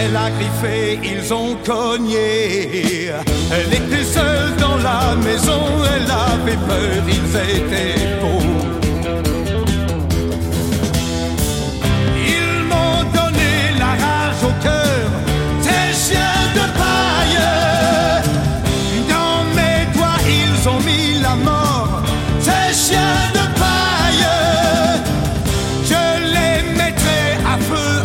Elle a griffé, ils ont cogné. Elle était seule dans la maison, elle avait peur, ils étaient beaux. Ils m'ont donné la rage au cœur, ces chiens de paille. Dans mes doigts, ils ont mis la mort, ces chiens de paille.